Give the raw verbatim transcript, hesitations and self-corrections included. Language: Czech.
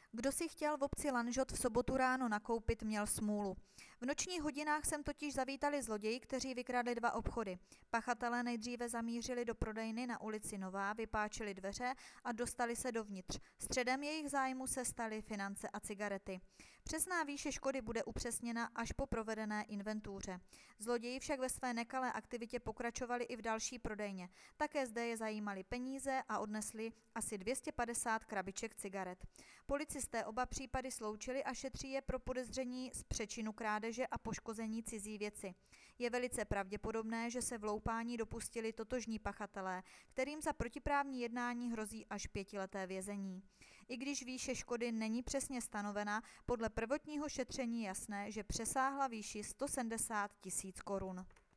Kdo si chtěl v obci Lanžhot v sobotu ráno nakoupit, měl smůlu. V nočních hodinách sem totiž zavítali zloději, kteří vykradli dva obchody. Pachatelé nejdříve zamířili do prodejny na ulici Nová, vypáčili dveře a dostali se dovnitř. Středem jejich zájmu se staly finance a cigarety. Přesná výše škody bude upřesněna až po provedené inventuře. Zloději však ve své nekalé aktivitě pokračovali i v další prodejně. Také zde je zajímali peníze a odnesli asi dvě stě padesát krabiček cigaret. Policisté oba případy sloučili a šetří je pro podezření z přečinu krádeže a poškození cizí věci. Je velice pravděpodobné, že se vloupání dopustili totožní pachatelé, kterým za protiprávní jednání hrozí až pětileté vězení. I když výše škody není přesně stanovena, podle prvotního šetření jasné, že přesáhla výši sto sedmdesát tisíc korun.